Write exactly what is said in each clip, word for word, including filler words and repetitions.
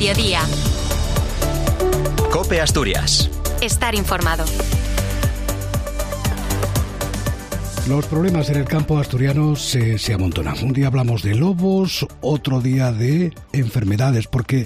mediodía. COPE Asturias. Estar informado. Los problemas en el campo asturiano se, se amontonan. Un día hablamos de lobos, otro día de enfermedades, porque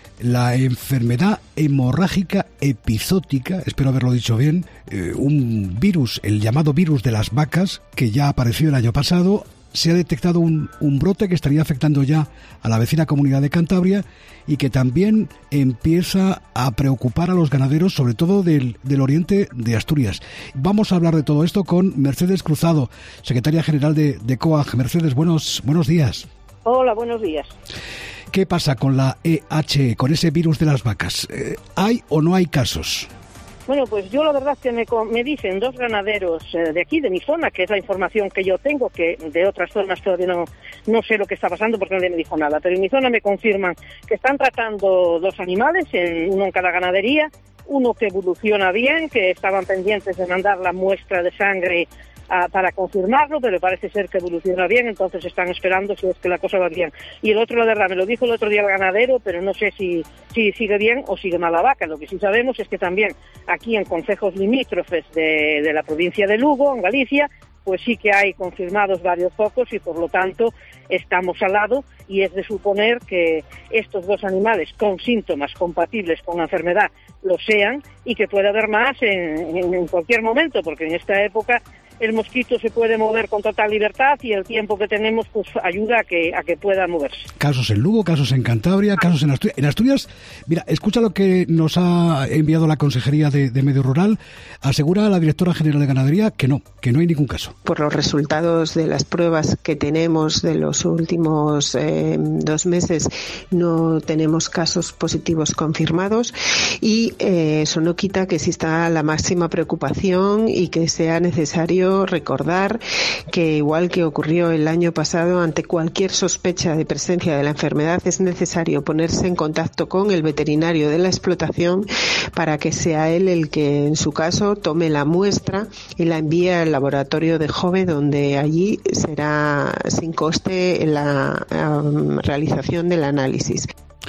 la enfermedad hemorrágica epizótica, espero haberlo dicho bien, eh, un virus, el llamado virus de las vacas, que ya apareció el año pasado, se ha detectado un, un brote que estaría afectando ya a la vecina comunidad de Cantabria y que también empieza a preocupar a los ganaderos, sobre todo del, del oriente de Asturias. Vamos a hablar de todo esto con Mercedes Cruzado, secretaria general de, de COAG. Mercedes, buenos, buenos días. Hola, buenos días. ¿Qué pasa con la E H E, con ese virus de las vacas? Eh, ¿Hay o no hay casos? Bueno, pues yo la verdad que me, me dicen dos ganaderos eh, de aquí, de mi zona, que es la información que yo tengo, que de otras zonas todavía no, no sé lo que está pasando porque nadie me dijo nada, pero en mi zona me confirman que están tratando dos animales, en, uno en cada ganadería, uno que evoluciona bien, que estaban pendientes de mandar la muestra de sangre a, para confirmarlo, pero parece ser que evoluciona bien, entonces están esperando si es que la cosa va bien. Y el otro, la verdad, me lo dijo el otro día el ganadero, pero no sé si, si sigue bien o sigue mal la vaca. Lo que sí sabemos es que también aquí en concejos limítrofes de, de la provincia de Lugo, en Galicia, pues sí que hay confirmados varios focos y por lo tanto estamos al lado, y es de suponer que estos dos animales con síntomas compatibles con la enfermedad lo sean y que puede haber más en, en, en cualquier momento, porque en esta época el mosquito se puede mover con total libertad y el tiempo que tenemos pues ayuda a que a que pueda moverse. Casos en Lugo, casos en Cantabria, casos en Asturias. En Asturias, mira, escucha lo que nos ha enviado la Consejería de, de Medio Rural. Asegura la directora general de Ganadería que no, que no hay ningún caso. Por los resultados de las pruebas que tenemos de los últimos eh, dos meses, no tenemos casos positivos confirmados y eh, eso no quita que exista la máxima preocupación y que sea necesario recordar que, igual que ocurrió el año pasado, ante cualquier sospecha de presencia de la enfermedad es necesario ponerse en contacto con el veterinario de la explotación para que sea él el que, en su caso, tome la muestra y la envíe al laboratorio de Jove, donde allí será sin coste la um, realización del análisis.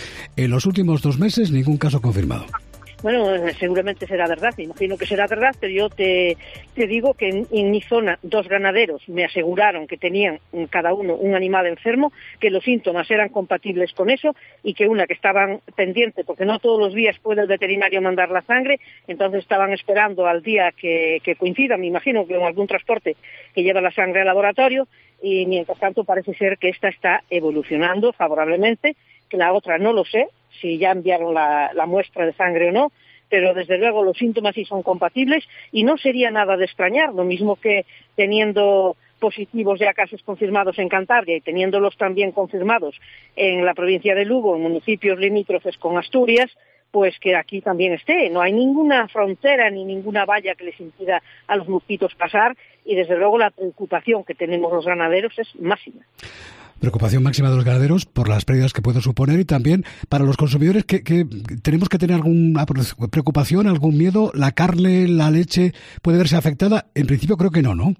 En los últimos dos meses, ningún caso confirmado. Bueno, seguramente será verdad, me imagino que será verdad, pero yo te, te digo que en, en mi zona dos ganaderos me aseguraron que tenían cada uno un animal enfermo, que los síntomas eran compatibles con eso y que una que estaban pendiente, porque no todos los días puede el veterinario mandar la sangre, entonces estaban esperando al día que, que coincida, me imagino que con algún transporte que lleva la sangre al laboratorio, y mientras tanto parece ser que esta está evolucionando favorablemente, que la otra no lo sé, si ya enviaron la, la muestra de sangre o no, pero desde luego los síntomas sí son compatibles y no sería nada de extrañar, lo mismo que teniendo positivos ya casos confirmados en Cantabria y teniéndolos también confirmados en la provincia de Lugo, en municipios limítrofes con Asturias, pues que aquí también esté. No hay ninguna frontera ni ninguna valla que les impida a los mosquitos pasar y desde luego la preocupación que tenemos los ganaderos es máxima. Preocupación máxima de los ganaderos por las pérdidas que puede suponer y también para los consumidores que, que tenemos que tener alguna preocupación, algún miedo. ¿La carne, la leche puede verse afectada? En principio creo que no, ¿no?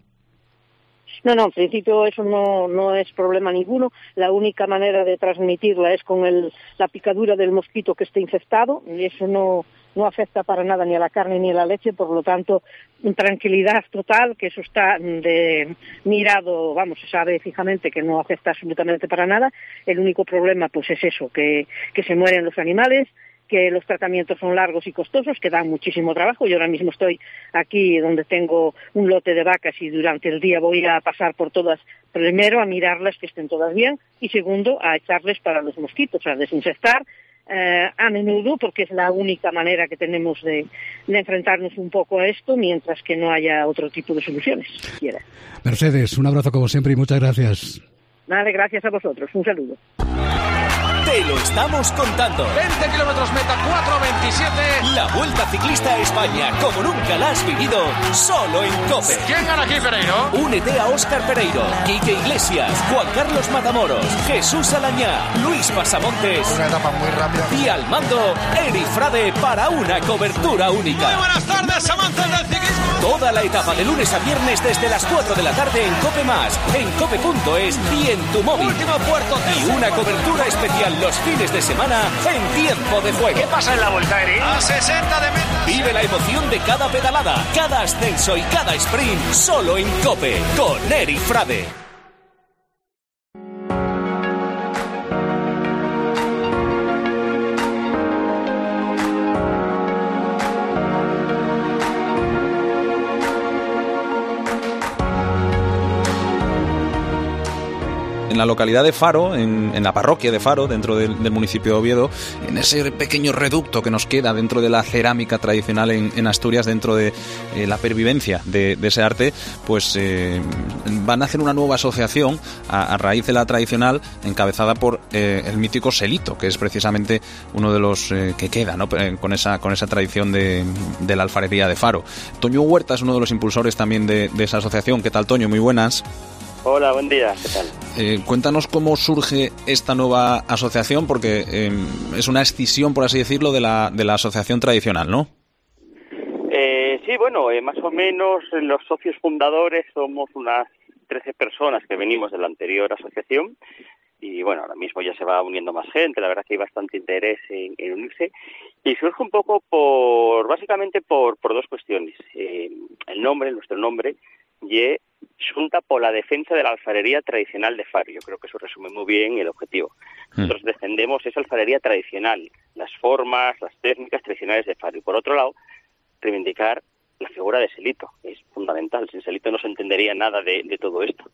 No, no, en principio eso no, no es problema ninguno. La única manera de transmitirla es con el, la picadura del mosquito que esté infectado y eso no, no afecta para nada ni a la carne ni a la leche, por lo tanto, tranquilidad total, que eso está de mirado, vamos, se sabe fijamente que no afecta absolutamente para nada. El único problema pues es eso, que, que se mueren los animales, que los tratamientos son largos y costosos, que dan muchísimo trabajo. Yo ahora mismo estoy aquí donde tengo un lote de vacas y durante el día voy a pasar por todas, primero a mirarlas que estén todas bien y segundo a echarles para los mosquitos, a desinfectar eh, a menudo, porque es la única manera que tenemos de, de enfrentarnos un poco a esto, mientras que no haya otro tipo de soluciones. Mercedes, un abrazo como siempre y muchas gracias. Nada, gracias a vosotros. Un saludo. Te lo estamos contando. veinte kilómetros meta, cuatro veintisiete. La Vuelta Ciclista a España, como nunca la has vivido, solo en COPE. ¿Quién gana aquí, Pereiro? Únete a Óscar Pereiro, Quique Iglesias, Juan Carlos Matamoros, Jesús Alañá, Luis Pasamontes. Una etapa muy rápida. Y al mando, Eri Frade para una cobertura única. Muy buenas tardes, amantes del ciclismo. Toda la etapa de lunes a viernes desde las cuatro de la tarde en COPE más, en cope punto es y en tu móvil. Último puerto. Y una cobertura especial empiezan los fines de semana en Tiempo de Juego. ¿Qué pasa en la vuelta, Eri? A sesenta de meta. Vive la emoción de cada pedalada, cada ascenso y cada sprint solo en COPE con Eri Frade. En la localidad de Faro, en, en la parroquia de Faro, dentro del, del municipio de Oviedo, en ese pequeño reducto que nos queda dentro de la cerámica tradicional en, en Asturias, dentro de eh, la pervivencia de, de ese arte, pues eh, van a hacer una nueva asociación a, a raíz de la tradicional, encabezada por eh, el mítico Selito, que es precisamente uno de los eh, que queda, ¿no?, con esa con esa tradición de, de la alfarería de Faro. Toño Huerta es uno de los impulsores también de, de esa asociación. ¿Qué tal, Toño? Muy buenas. Hola, buen día, ¿qué tal? Eh, cuéntanos cómo surge esta nueva asociación, porque eh, es una escisión, por así decirlo, de la, de la asociación tradicional, ¿no? Eh, sí, bueno, eh, más o menos los socios fundadores somos unas trece personas que venimos de la anterior asociación y bueno, ahora mismo ya se va uniendo más gente, la verdad que hay bastante interés en, en unirse y surge un poco por, básicamente por, por dos cuestiones. Eh, el nombre, nuestro nombre, y Xunta por la defensa de la alfarería tradicional de Faro. Yo creo que eso resume muy bien el objetivo. Nosotros defendemos esa alfarería tradicional, las formas, las técnicas tradicionales de Faro. Y por otro lado, reivindicar la figura de Selito, que es fundamental. Sin Selito no se entendería nada de, de todo esto.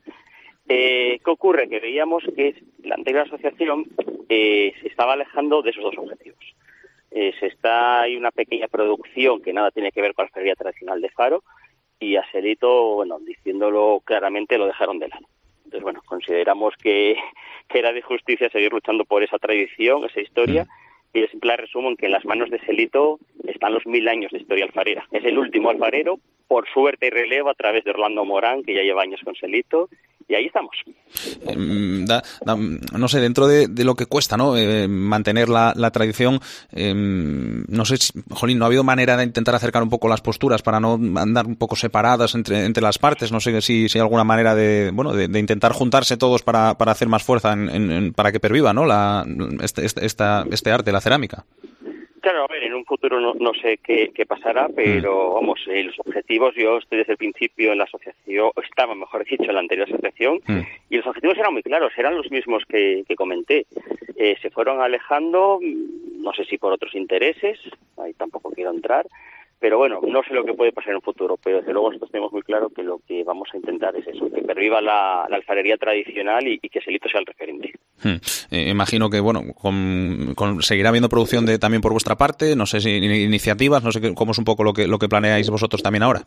Eh, ¿Qué ocurre? Que veíamos que la anterior asociación eh, se estaba alejando de esos dos objetivos. Eh, se está hay una pequeña producción que nada tiene que ver con la alfarería tradicional de Faro, y a Selito, bueno, diciéndolo claramente, lo dejaron de lado. Entonces, bueno, consideramos que, que era de justicia seguir luchando por esa tradición, esa historia, y el simple resumo en que en las manos de Selito están los mil años de historia alfarera. Es el último alfarero, por suerte y relevo, a través de Orlando Morán, que ya lleva años con Selito, y ahí estamos. Eh, da, da, no sé, dentro de, de lo que cuesta, ¿no?, eh, mantener la, la tradición, eh, no sé, si, jolín, ¿no ha habido manera de intentar acercar un poco las posturas para no andar un poco separadas entre, entre las partes? No sé si, si hay alguna manera de, bueno, de, de intentar juntarse todos para, para hacer más fuerza, en, en, en, para que perviva, ¿no?, la, este, este, esta, este arte, la cerámica. Claro, a ver, en un futuro no, no sé qué, qué pasará, pero vamos, eh, los objetivos, yo estoy desde el principio en la asociación, o estaba, mejor dicho, en la anterior asociación, mm. y los objetivos eran muy claros, eran los mismos que, que comenté. Eh, se fueron alejando, no sé si por otros intereses, ahí tampoco quiero entrar, pero bueno, no sé lo que puede pasar en un futuro, pero desde luego nosotros tenemos muy claro que lo que vamos a intentar es eso, que perviva la, la alfarería tradicional y, y que Selito sea el referente. Hmm. Eh, imagino que, bueno, con, con, seguirá habiendo producción de también por vuestra parte, no sé si iniciativas, no sé cómo es un poco lo que lo que planeáis vosotros también ahora.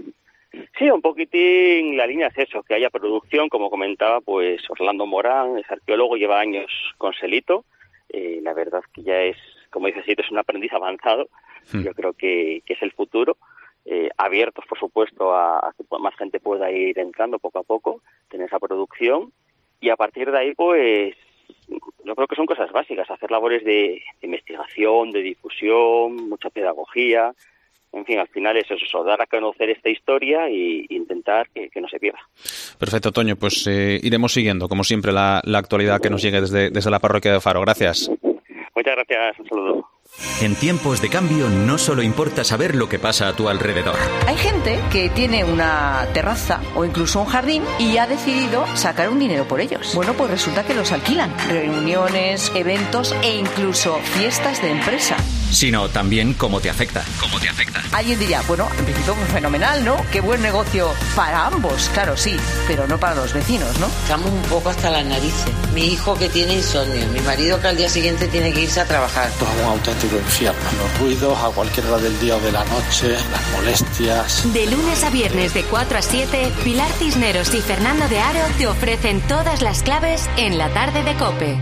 Sí, un poquitín la línea es eso, que haya producción, como comentaba, pues Orlando Morán, es arqueólogo, lleva años con Selito, eh, la verdad que ya es, como dice Selito, es un aprendiz avanzado. Yo creo que, que es el futuro, eh, abiertos, por supuesto, a, a que más gente pueda ir entrando poco a poco, tener esa producción, y a partir de ahí, pues, yo creo que son cosas básicas, hacer labores de, de investigación, de difusión, mucha pedagogía, en fin, al final es eso, dar a conocer esta historia e intentar que, que no se pierda. Perfecto, Toño, pues eh, iremos siguiendo, como siempre, la, la actualidad que nos llegue desde, desde la parroquia de Faro. Gracias. Muchas gracias, un saludo. En tiempos de cambio no solo importa saber lo que pasa a tu alrededor. Hay gente que tiene una terraza o incluso un jardín y ha decidido sacar un dinero por ellos. Bueno, pues resulta que los alquilan. Reuniones, eventos e incluso fiestas de empresa. Sino también cómo te afecta. ¿Cómo te afecta? Alguien diría, bueno, en principio pues fenomenal, ¿no? Qué buen negocio para ambos, claro, sí, pero no para los vecinos, ¿no? Estamos un poco hasta las narices. Mi hijo que tiene insomnio, mi marido que al día siguiente tiene que irse a trabajar. Esto es un auténtico infierno. Los ruidos a cualquier hora del día o de la noche, las molestias. De lunes a viernes de cuatro a siete, Pilar Cisneros y Fernando de Aro te ofrecen todas las claves en la tarde de COPE.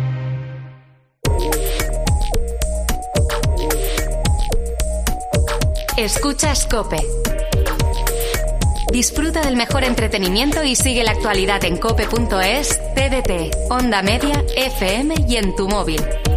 Escuchas COPE. Disfruta del mejor entretenimiento y sigue la actualidad en cope punto es, T D T, Onda Media, F M y en tu móvil.